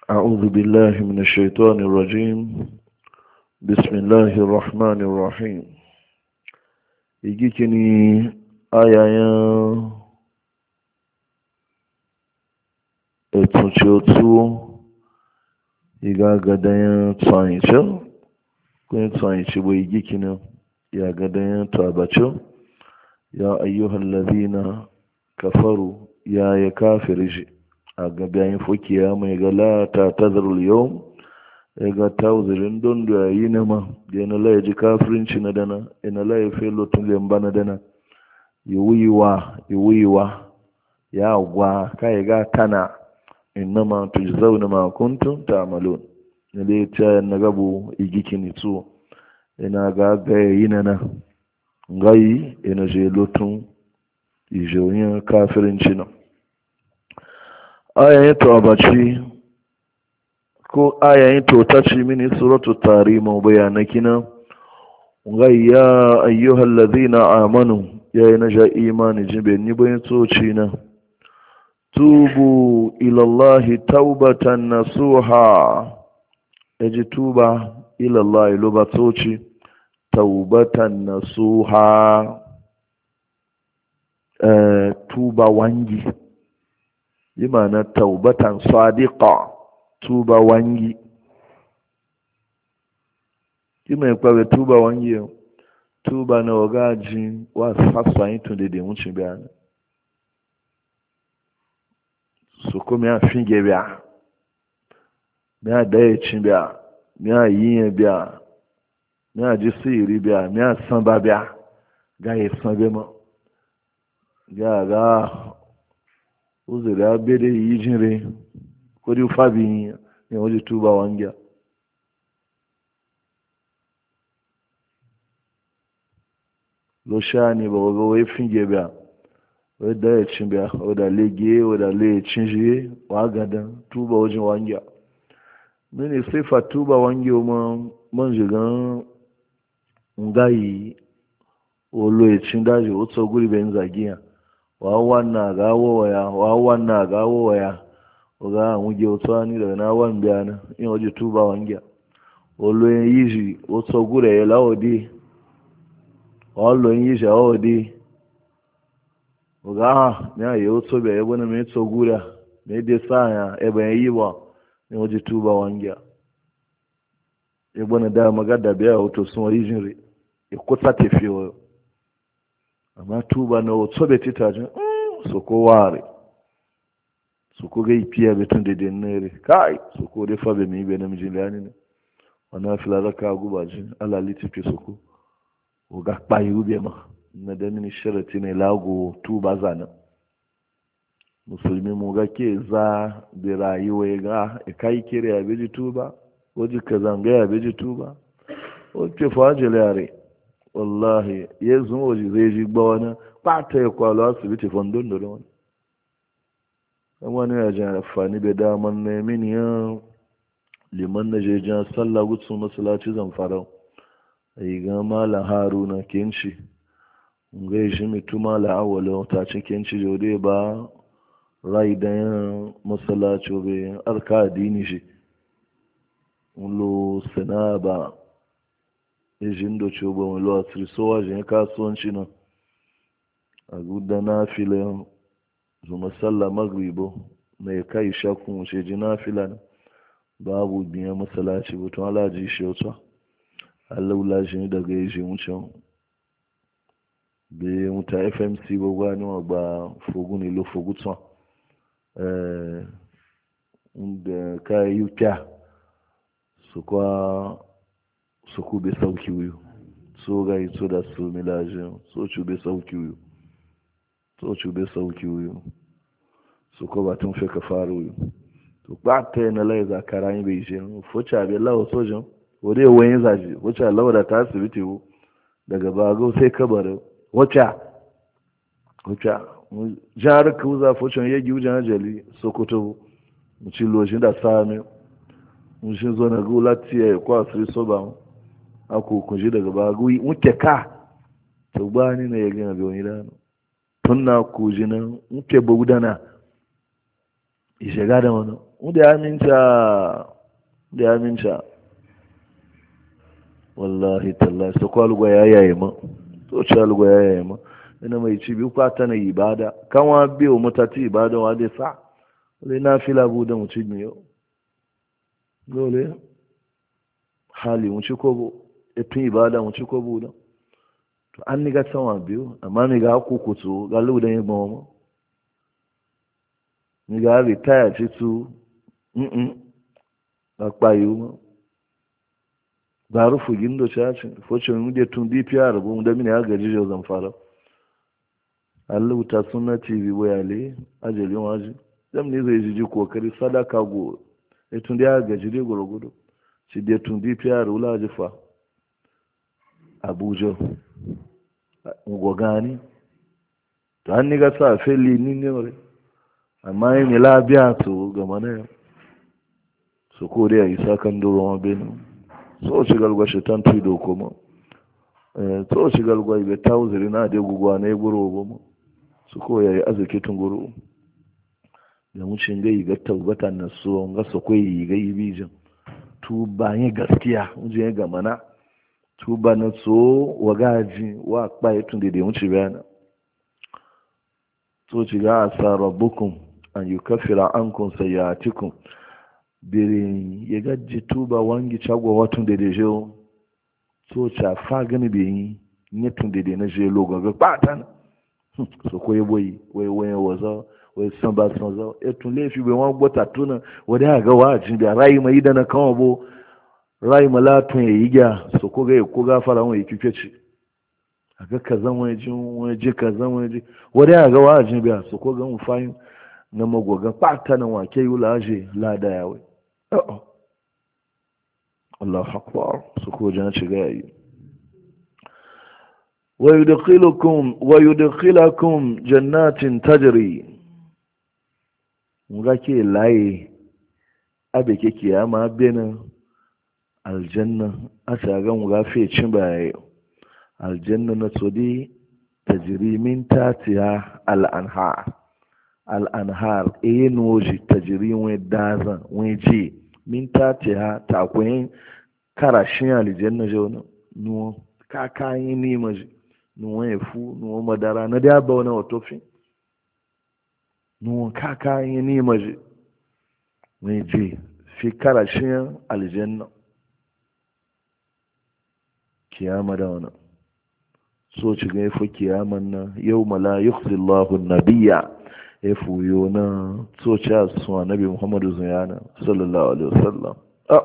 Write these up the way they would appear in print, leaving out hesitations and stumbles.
أعوذ بالله من الشيطان الرجيم. بسم الله الرحمن الرحيم. يجيكني آية etuchotu iga gadayan tsanyicho kun tsanyichi bai gikina ya gadayan tabacho ya ayyuhal ladina kafaru ya kafirji a gabayin fukiya mai gala ta tazarul yau ya ga tauzirin don da yi na ma da yana laye ji kafirinci na dana yana laye felo tun lemba na dana yiwuyiwa ya agwa kai ga kana innama tujzauna ma kuntum ta'malun ne dai ta na gabo igikini tuwo ina ga yi na ngai ina je lotun ijoyin kafirinci na ayayin to abaci ko ayayin to ta ci mini suratu tarima bayanakina ngai ya ayyuhal ladhina amanu ya yana ja imani jibe ni bayan tsoci na tubu ilallahi taubatan nasuha yaji tuba ilallahi lubatoci taubatan nasuha tuba wangi yi mana taubatan sadiqa tuba wangi yi mai kwabe tuba wangi tuba na wagaji wa sassa yin tun da wucin bayanin su kuma ya finge biya ya daya cin biya ya yi biya ya ji siri biya ya san ba biya ga ya san bema ga uzuri abede yi jinre ko di fabi ne waje tuba wangiya lo shani ba waga wai finge biya wadda ya cin biya wadda lege wadda le cin shi wa gadan tuba wajen wangiya mini sifa tuba wangiya man jigan ngayi olo ya cin daji otu guri bayan zagiya wa wannan ga wowaya oga nwuje otu ani daga na wan biya na in waje tuba wangiya olo ya yi shi otu guri ya lawodi olo yi shi a wodi oga ya yi otu biya ebe na mai tsogura mai dai sa ya ebe ya yi ba in waje tuba wangiya ebe na da magada biya wato sun wari jinri ya kusa tafiya amma tuba na otu bai titajin su ko ware su ko gai fiye betun da denere kai su ko dai fabe mai bai namijin liyani ne wana filaraka gubajin alaliti fi su ko oga kpayi ube ma na da mini sharati ne lago tuba zanen musulmi mu ga ke za da rayuwa ya ga kai kere ya beji tuba waje ka zanga ya beji tuba wace fajil yare wallahi ya zuwa waje zai ji gba wani ɓata ya kwalo asibiti fondon da wani wani ya jan amfani da daman na mini ya liman na je jan sallah gutsu masalaci zamfara a yi ga mala haruna kenci ga yi shi mitu mala awala ta ci kenci jode ba rai da yan masalaci obe arka adini shi ulo sana ba ejin da ce ba wani asiri sowa jin kasuwanci na a guda na fila zuma sallah magribo na ya kai shakun wuce ji na fila na babu biya masalaci butun alaji shi wata alaula shi daga yi shi wucin bai wuta fmc ba gwani wa ba fogu ne lo fogu tun da kayan yi kya su kwa su kube sauki wuyu so ga yi so da su milajin so cube sauki wuyu so cube sauki wuyu su ko batun fe ka faru wuyu to ba ta yi na lai zakara yi bai shi fuca bai lawa sojin wadda wani zaji wacce lawa da ta asibiti wu daga bago sai kabar wacce jihar kuza fucin yagi wujen ajali sokoto mu ci lojin da sami mu shi zo na gulatiya ya kwa asiri soba aku kunji daga bagu muke ka to ba ni na ya gina bai wani dano tun na kuji nan muke bugdana shiga da wani da ya minca wallahi tallahi su kwalgwa ya yaye ma to ci algwa ya yaye ma ina mai ci biyu kwata na ibada kan wa biyu mutati ibada wa dai sa wale na fila bu da mutu mi yau dole hali mu ci kobo etun ibada mu ci kobo da to an ni ga tsawa biyu amma ni ga kukutu ga lu da yin gbomo ni ga retire ci tu ba payu ba rufu gindo cacin focin mu da tun dpr bu da mini ya gaji jau zan fara Allah ta sunna tv wayale ajalin waji zam ne zai ji kokari sadaka go tun da ya gaji dai gurgudu shi da tun dpr wula jifa abuja ngogani to an ni ga sa feli ni ne ore amma yin labiya to ga mana su ko da isa kan duro ma benu so ci galgwa shetan tudo kuma so ci galgwa ibe tawziri na de gugwa na guro goma su ko yayi azuki tunguru da mu cin gai ga taubata na so ga so ko yi ga ibijin tuba yin gaskiya mu je ga mana tuba na so wagaji wa kpaye tun da mu ci bayana so ci ga asa rabbukum an yukaffira ankum sayyi'atikum birin ya gaji tuba wangi cagwa watun da deje so ca fa gani be yi ne tun da na je logo ga patan so ko yeboyi wai waza wai san ba san za e tun lefi be wan gbota tuna wada ga wajin da rai mai da na kawo bo rai malatun yi ga so ko ga fara wani kifeci aga kazan wani ji kazan wani ji wada ga wajin biya so ko ga mu fayin na magogan patan wa ke yulaje lada yawe Allah akbar su ko jan shiga yayi wa yudkhilukum jannatin tajri muga ke laye abe ke kiyama bena aljanna a shagan muga fe cin baye aljanna na tsodi tajri min tatiha al-anhar noji tajri wa dazan wa ji min tatiha takwayin karashin aljanna jona nuwa kakayin ni maji nuwa efu nuwa madara na da ba wani watofin nuwa kakayin ni maji wa ji fi karashin aljanna kiyama da wani so ci ga yafi kiyaman na yau mala yukhzillahu nabiyya ya fuyo na tsoci su annabi muhammadu zuyana sallallahu alaihi wasallam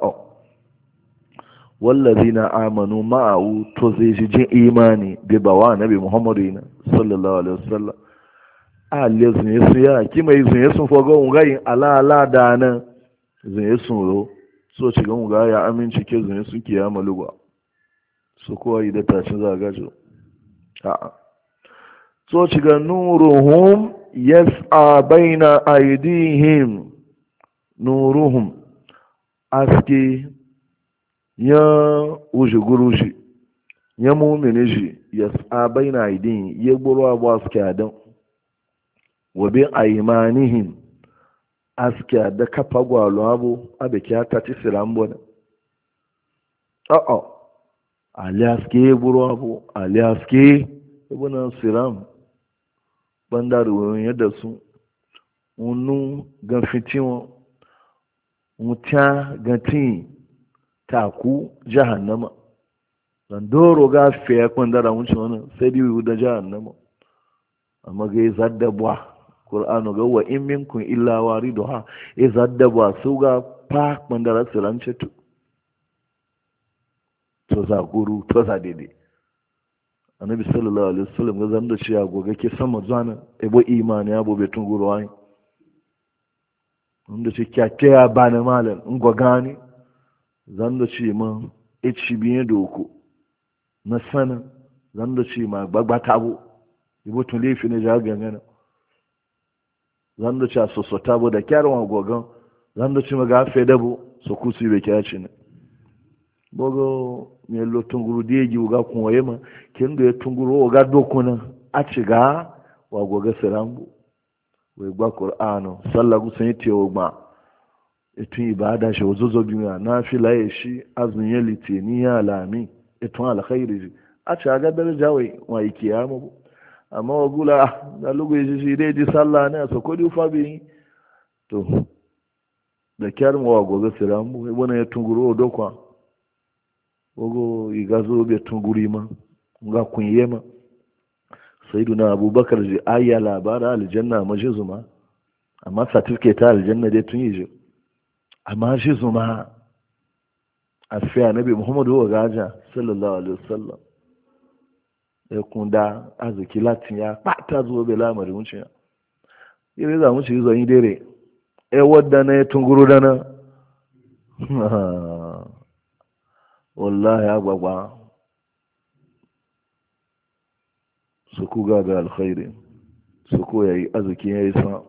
wallazi na amanu ma'ahu to zai ji jin imani bai bawa annabi muhammadu na sallallahu alaihi wasallam a le zunye su ya kima yi zunye sun fogo ungayin ala da nan zunye sun ro so ci ga unga ya aminci ke zunye sun kiyama lugwa su kowa yi da tashin zagajo a'a so ci ga nuruhum yas'a baina aydihim nuruhum aske ya gurushi ya mu'mini shi yas'a baina aydihim ya gburu abu aske adan wa bi aymanihim aske da kafa gwalo abu abeke ata ti sirambo ne ali aske gburu abu ali aske ibn siram bandar wurin yadda su wunu ganfitin wọn wuta gantin taku jahannama dan doro ga fiye kwandara wuce wani sai dai da jahannama amma ga yi zaddabwa ƙul'anu ga wa in minkun illa wari da ha ya zaddabwa su ga fa kwandara sirance to za guru to za daidai annabi sallallahu alaihi wasallam ga zanda ce ya goga ke sama zana ebo imani ya bobe tun guru wani wanda ce kyake ya bani malam in gani zanda ce ma ichi biye doko na sana zanda ce ma gbagbata bu ibo tun lefi ne ja gangana zanda ce a sosota bu da kyarwa gogan zanda ce ma gafe dabo so kusi bai kyaci ne bogo me lo tunguru deji uga kunwaye ma kendo ya tunguru oga dokuna a ciga wa goga sirambu wai gba qur'ano sallah gu sun tewo gba etun ibada shi ozozo biya na fila ya shi azun ya litini ya lami etun alkhairi a ci aga daraja wai wa ikiyama amma wa gula da lugu shi dai ji sallah ne a sokodi ufa bi to da kyar mu wa gobe sirambu ibona ya tunguro dokwa ogo igazo be tunguri ma nga kunye ma sayyiduna abubakar ji ayya labara aljanna maji zuma amma certificate aljanna dai tun yi amma shi zuma a fiya nabi muhammadu wa gaja sallallahu alaihi wasallam ya kunda arziki latin ya pata zuwa bai lamarin wuce ya yi za mu ci zo yi dare ya wadda na ya tunguru dana wallahi agbagba su ku gaga alkhairi su ko ya yi arziki ya yi sa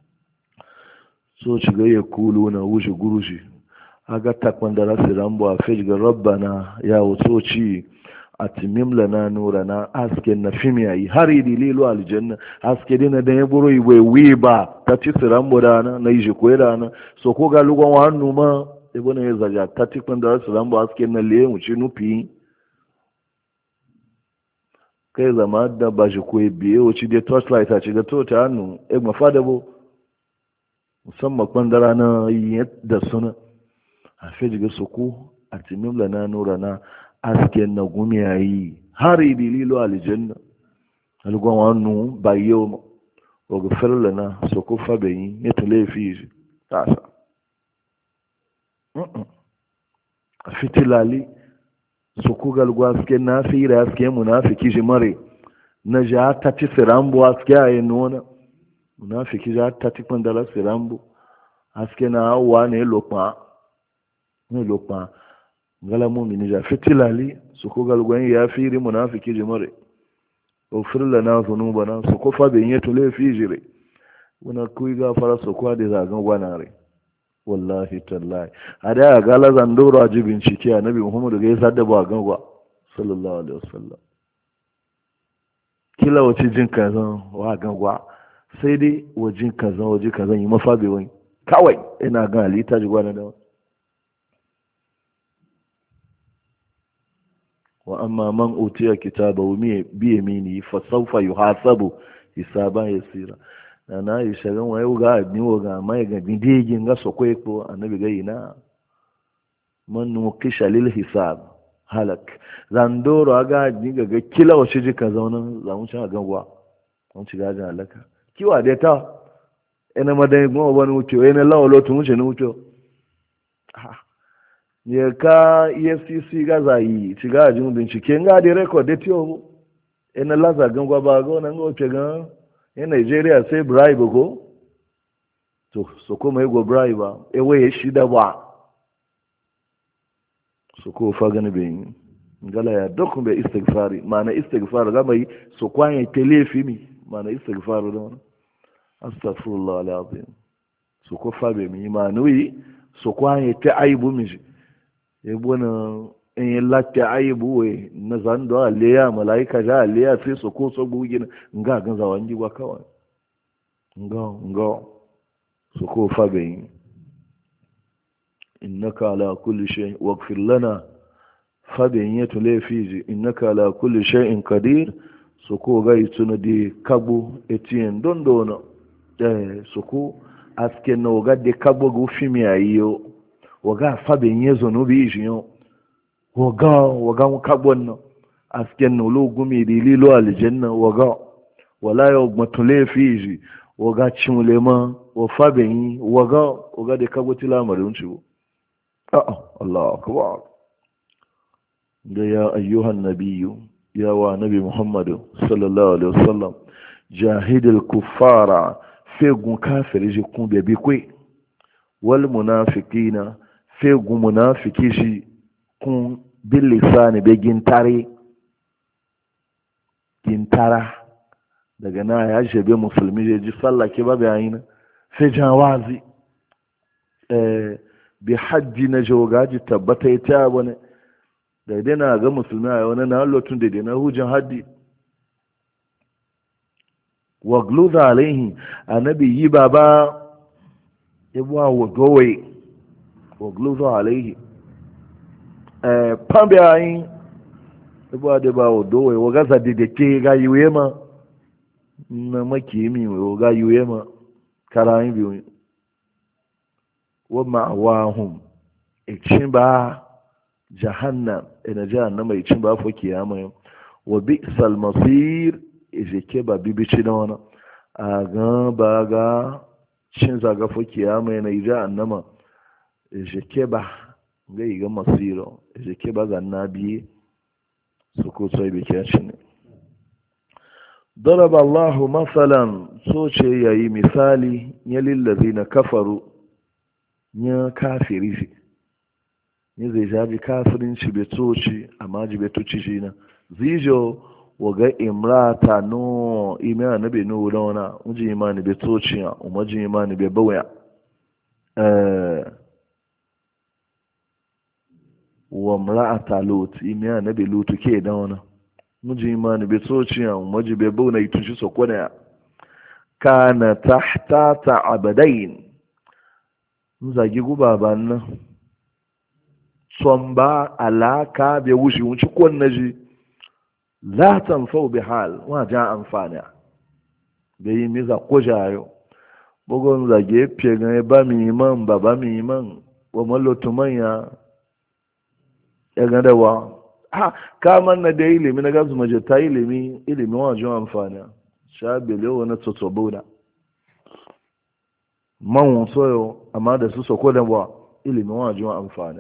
so shiga ya kulu na wuce gurushi aga takwan da rasu rambo a fejga rabbana ya wuto ci a timim lana nura na aske na fimiya yi har yi dililu aljanna aske dina da ya buru iwe wi ba ta ci sirambo da na yi shi koyi da na so ko ga lugon wa hannu ma ibo na ya zaja ta tikwan da rasu rambo aske na liye mu ci nufi kai zama da ba shi koyi biye wuci dai torchlight a ci ga to ta hannu egma fada bo musamman kwandara na yadda suna a fejga suku a timim lana nura na aske na gumiyayi har yi dililu aljanna algon wanu ba yau wa gafar lana suku fabayi ya tule fi tasa a fitilali suku galgwa aske na fi da aske munafiki shi mare na ja ta ci sirambu aske a yi nuna munafiki ja ta ti kwandala sirambu aske na hawa ne lokpa ngala mumini ja fitilali su ko galgwan ya firi munafiki jimare ofir lana zunubana su ko fa ben yeto le fijire wana kuyi gafara su ko da zagan gwanare wallahi tallahi ada ga la zandoro aji bincike annabi muhammadu ga yasa da ba gangwa sallallahu alaihi wasallam kila wace jin kazan wa gangwa sai dai wajin kazan waje kazan yi mafabe wani kawai ina ga halitta ji gwana da wa amma man utiya kitabahu bi yamini fa sawfa yuhasabu hisaban yasira na yi shagan waye ga ni wo ga mai ga bidegin ga sokwe ko annabi ga ina man nukisha lil hisab halak zandoro aga ni ga kila wace ji ka zauna za mu ci ga gwa mun ci ga halaka kiwa da ta ina madai goma wani wuce ina lawalo tun wuce ni wuce ya ka efcc ga zayi ci ga ajin bincike nga da record da tiyo ina laza gangwa ba go nan go ce ga in Nigeria sai bribe go to so kuma go bribe ba e waye shi da ba so ko fa gani be ngala ya dokun be istighfari mana istighfar ga mai so kwanye telefi mi mana istighfar don astaghfirullah alazim so ko fa be mi manuyi so kwanye ta aibu mi ya bona in yi lafiya aibu we na zando aliya malaika ja aliya sai su ko so bugi nga gan za wangi gwa kawai nga su ko fa be innaka ala kulli shay waghfir lana fa be yatu lafiji innaka ala kulli shay'in qadir su ko ga ituna di kabu etien dondono su ko aske no ga de kabu gu fimi ayo waga fabe yezo no bi jiyo waga kabon no asken no lo gumi di lilo aljanna wala yo matule fiji waga chimulema wa fabe yi waga de kabo tilamari unchi Allah akbar da ya ayyuhan nabiyyu ya wa nabi muhammadu sallallahu alaihi wasallam jahidil kuffara fegun kafiri ji kun bebe kwe wal munafiqina fegu munafiki shi kun bin lisani be gintara daga na ya shebe musulmi je ji sallah ke ba bayina sai jawazi bi hajji na jogaji tabbata ita bane da dai na ga musulmi a wani na lotun da dai na hujin haddi wa gluza alaihi annabi yi baba ibuwa wa gowe wa gluza alaihi pambe ayin ibuwa da ba wa dowe wa gaza da ke ga yiwe ma na makimi wa ga yiwe ma karayin biyu wa ma'awahum ikcin ba jahannam ina jahannama ikcin ba fa kiyama wa bi'sal masir ejeke ba bibici na wani a gan ba ga cin zaga fa kiyama yana jahannama ejeke ba ga yi ga masiro ejeke ba zanna biye su ko sai bi kiyaci ne ضرب الله مثلا سوچه yayi misali ya lillazina kafaru ya kafiri shi ya zai jaji kafirin shi bai toci amma ji bai toci shi na zijo waga imrata no ime anabi no wona uji imani bai toci ya umaji imani bai bawaya wa mra'ata lut ime anabi lutu ke da wana uji imani bai toci ya umaji bai bawna itushi sokona ya kana tahta ta'abadain zagi guba ba nan son ba alaka bai wuce wuce kwan na ji za ta fau bi hal wajen amfani bai yi miza ko jayo bugun zage fiye gane ba mi iman ba ba mi iman wa malotu manya ya gada wa ha kamar na da ilimi na gazu maje ta ilimi wajen amfani sha belewa na tsotobo da man soyo amma da su soko da ba ilimin wajen amfani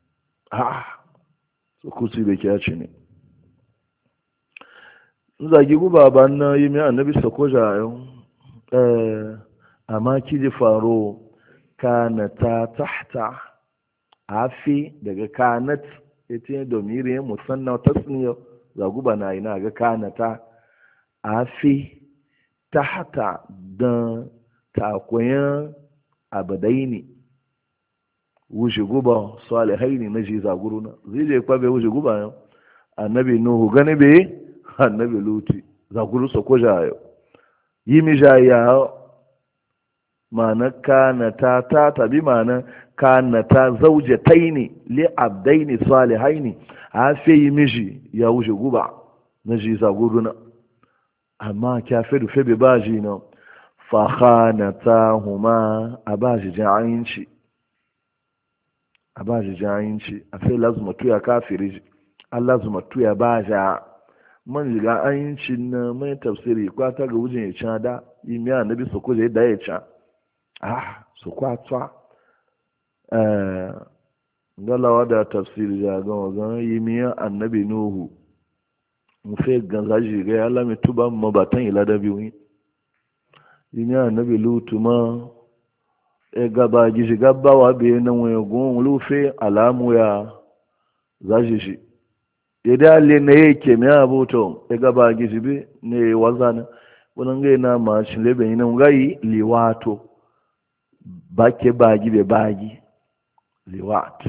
su kusi da kyaci ne zagi guba ba na yi mai annabi soko jayon amma kiji faro kanata tahta afi daga kanat ita ne domin musanna tasniyo zaguba na yi na ga kanata afi tahta don takwayan abadai ne wuce guba salihai ne na shi zaguru na zai je kwabe wuce guba yau annabi nuhu gani be annabi luti zaguru su ko jayo yi mi jaya ma'ana kanata ta tabi ma'ana kanata zaujatai ne li abdai ne salihai ne a fi yi miji ya wuce guba na shi zaguru na amma kyafe rufe bai ba ji na fakhanatahuma abaji ja'inci a sai lazumatu ya kafiri Allah zumatu ya baja man jiga ayinci na mai tafsiri kwata ga wujin ya ca da imi annabi su kuje da ya ca su kwata galawa da tafsiri ya ga wagan imi annabi nuhu mu fe ganza jiga ya lami tuba mabatan ila da biyu imi annabi lutu ma e gaba gishi gaba wa be nan waye gon lufe alamu ya zaji shi idan le ne yake me abuto e gaba gishi be ne wazana wannan ga na ma shi lebe ina ngai liwato bake bagi be bagi liwat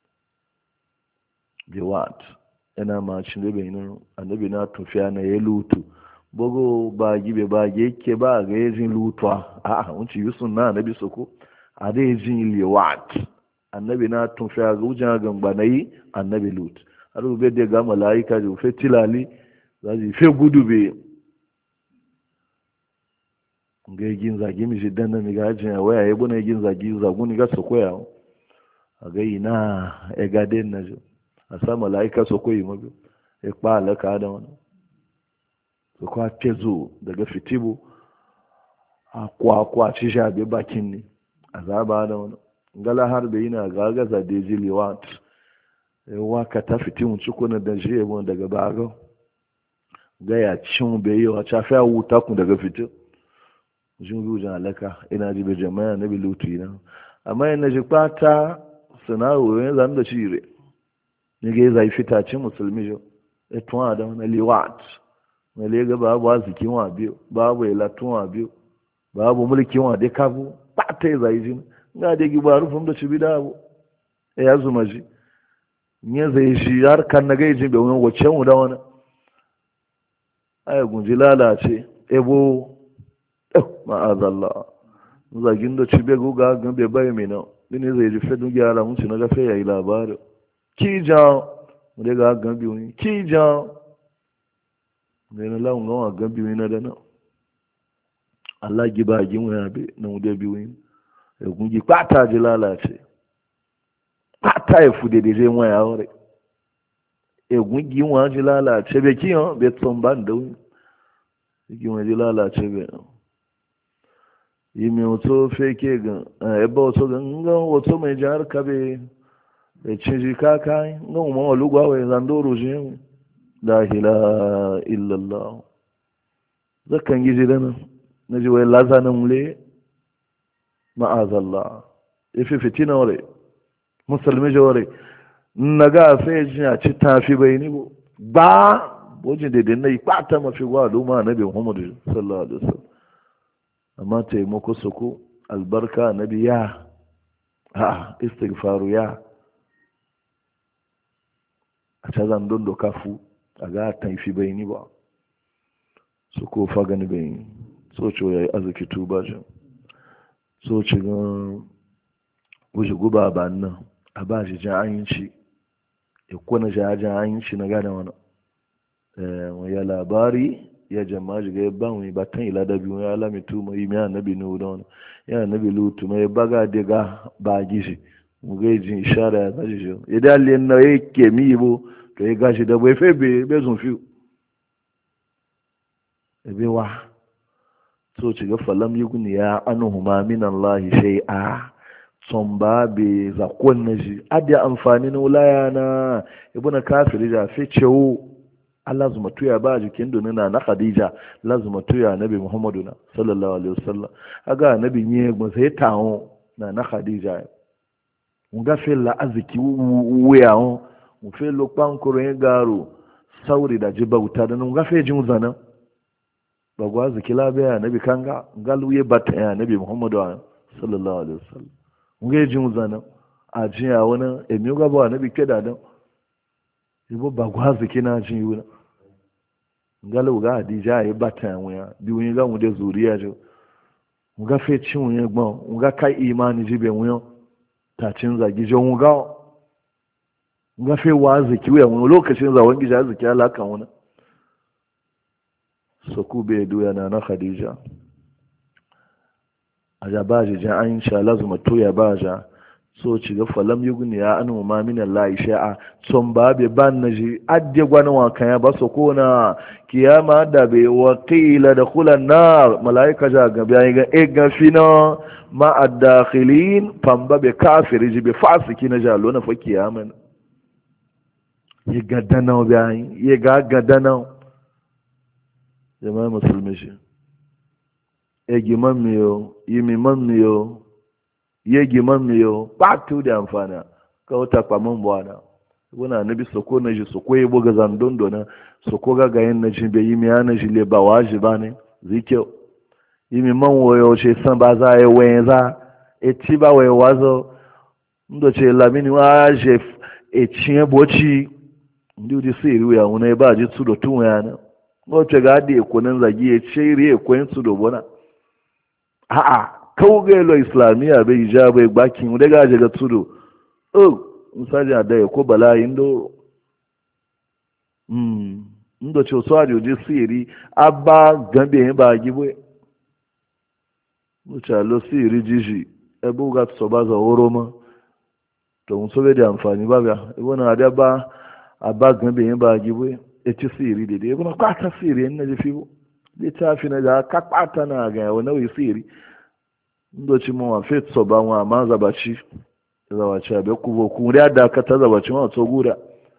ina ma shi lebe ina annabi na tufiya na ya lutu bogo bagi be bagi yake ba ga yajin lutwa unci yusun na annabi soko a dai jin liwat annabi na tun fi ga wujen gamba na yi annabi lut har ube da ga mala'ika da fe tilali za ji fe gudu be ga yin zagi mi jidan na mi ga jin waya ya bune yin zagi zagu ni ga sokoya a ga ina e ga den na jo a sa mala'ika sokoyi mabi e pa alaka da wannan so kwa tezo daga fitibu a kwa ci jabe bakin ne azaba da wani gala har da yana gagaza da ji liwat yawa ka ta fiti mu cikuna da shi yabo daga bago ga ya cin bai yi wa ta fi wuta ku daga fitin jin rujan alaka ina ji bai jama'a na bilutu ina amma yana ji kwata sanawo ne zan da shire ne ga zai fita cin musulmi jo etuwa da wani liwat na lega babu azikin wa biyu babu ilatun wa biyu babu mulkin wa dai kabu ba ta yi zai jin ga da giba rufin da shi bi da abu ya zuma shi ne zai shi har kan na gaijin bai wani wacce mu da wani aya gunji lalace ebo ma'azallah zagin da cibe guga gan bai bai mai nan ne zai ji fedun gyara musu na gafe ya yi labarin ki jan mu dai ga gan biyu ki jan ne na lawan gawa gan biyu na da nan Allah giba gi mu ya be na mu dai biyu ya gungi kwata ji lalace kwata ya fude da je mu ya hore ya gungi mu ji lalace be kiyon be tsomban da wani gi mu ji lalace be yi mai wato feke ga yabba wato gangan wato mai jihar kabe da cinji kaka ga umar walugwa wai zando rujin la ila illallah zakan gizi dana na ji wai lazanin mule ma'azallah ifi fitina wale musulmi jaware na ga sai ji a ci tafi bai ni ba bojin da na yi kwata mafi gwa al'umma na bin muhammadu sallallahu alaihi wasallam amma taimako suku albarka na biya a istighfaru ya a cazan don doka fu a ga taifi bai ni ba su ko fagani bai ni so ce ya yi arziki tuba jin so ce gan wuce guba ba nan a ba shi jan ayinci ya kwana jan ayinci na gane wani ya labari ya jama jiga ya ba mu ba tan ila da biyu ya lami tu mai mi annabi nu don ya annabi lutu mai baga daga ba gishi mu ga jin ishara ya zaji jo idan le na yake mi bo to ya gashi da bai febe be zun fi ebe wa so ci ga falam yugni ya anhuma min Allah shay'a tsomba be zakon naji adi amfani na ulaya na ibuna kafiri da fi cewo Allah zuma tuya ba jikin dunina na Khadija Allah zuma tuya Nabi Muhammadu na sallallahu alaihi wasallam aga nabi nye gbo sai tawo na Khadija nga fe la aziki wuya on mu fe lo pankoro en garo sauri da jiba uta da nga fe jin zana ba gwa aziki la be Nabi kanga ngaluye bata ya Nabi Muhammadu sallallahu alaihi wasallam nga jin zana a jiya wani emi ga ba Nabi keda dan ibo ba gwa ziki na jin yuna ngalo ga Hadija ya bata wuya bi wani ga mu da zuriya jo mu ga fe cin wuya gbon mu ga kai imani jibe wuya ta cin zagi jo mu ga fe wazi ki wuya mu lokacin zawon gija zaki alakan wani so ku be duya na Khadija aja baje jan an sha lazuma to ya baja so ci ga falam yugni ya anu ma min Allah sha'a son babe ban naji adde gwana wa kan ya baso kona kiyama da be waqila dakhulan nar malaika ja ga bayan ga e ga fina ma ad-dakhilin pamba be kafiri ji be fasiki na jalo na fa kiyama ye gadana bayan ye ga gadana jama'a musulmi shi e giman miyo yimi man miyo yegi mamiyo patu da amfana ka wata kwaman buwana wana nabi soko na ji soko ya buga zandondo na soko ga gayen na ji bai yi miya na ji le ba waji ba ne zike yi mi man wayo ce san ba za a yi wayan za e ti ba wayo wazo ndo ce lamini wa je e cinye boci ndi udi si iri ya wuna ba ji tudo tun ya na wace ga adi ekonin zagi ya ce iri ekonin tudo bona a'a kawgelo islamiyya bai ja bai bakin daga daga tudu misali da ya ko bala'in do ndo ce so ajo ji siri abba gambe ba gibe mucha lo siri jiji ebu ga so ba za oroma to mun so be da amfani ba ga ibona da ba abba gambe ba gibe e ci siri de ibona ka ta siri en na ji fibo bi ta fi na da ka kwata na ga wani siri ndoci mawa fet so ba wa ma zabaci abe kubo ku da ka ta zabaci ma to gura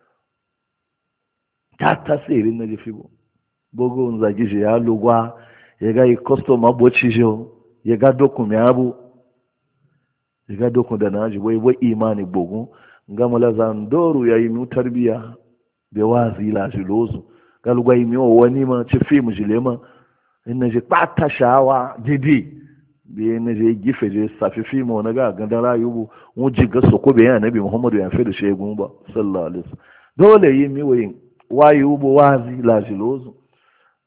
ta tasiri na jifi bo bogo nzagi je ya lugwa ya ga i customer boci jo ya ga dokumi abu ya ga dokun da naji wai imani bogun ngama la zandoru ya yi mu tarbiya be wazi la jilozo ga lugwa yi mi wani ma ci fi mu jilema inna je pata shawa didi biye na je gife je safi fi mo na ga gandan rayubu mu jiga soko be ya nabi Muhammadu ya fe da shegun ba sallallahu alaihi wasallam dole yi mi wayin wayi ubo wazi la jilozo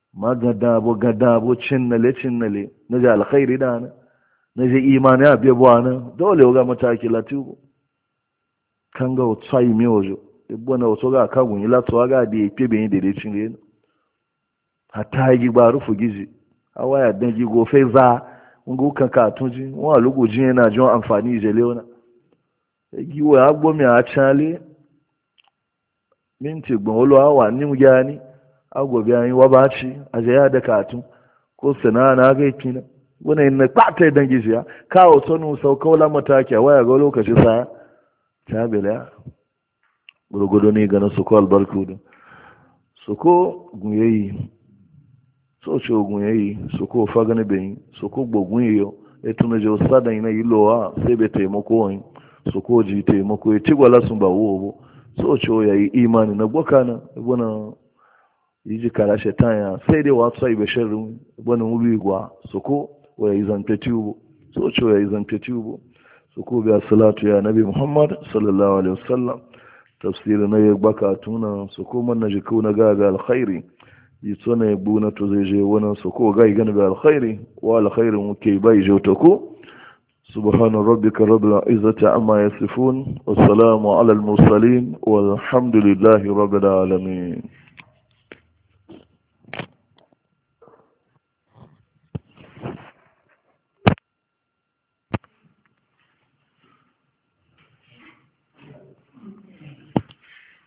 ma gada abu cinnale na ji alkhairi da na ji imani a biya buwa na dole ga mataki latibu kan ga otu ayi mi ojo ibo na otu ga kagun yi latuwa ga da ya kebe yi dede cin renu hata yi ba rufu gizi awa ya dan gigo fai za nga kan ka tunji wa lugu jin yana jin amfani je leona giwo ya gbomi a chale minti gbon olo awa ni mu gani agbobi an wa ba ci aje ya da katun ko sana na ga kina wannan na kwata dan gizi ya kawo tonu sauka wala mataki waya ga lokaci sa ta bela gurgudu ne ga nasu ko albarku da su ko gunyeyi so ce ogun yayi su ko fagani bayin su ko gbogun yiyo ya tuna je sada ina yilowa sai bai taimako wani su ko ji taimako ya cigwala sun ba wo so ce yayi imani na gboka na ibuna yiji kara shetan ya sai dai wasu sai bashirin ibuna mubi gwa su ko wa yayi zante tubo so ce yayi zante tubo su ko bi salatu ya nabi muhammad sallallahu alaihi wasallam tafsir na ya gbaka tuna su ko man na jiku na ga alkhairi yi tsona ya buna to zai je wani su ko gai gani ga alkhairi wa alkhairin muke bai je ta ko subhana rabbika rabbil izzati amma yasifun wassalamu ala al mursalin walhamdulillahi rabbil alamin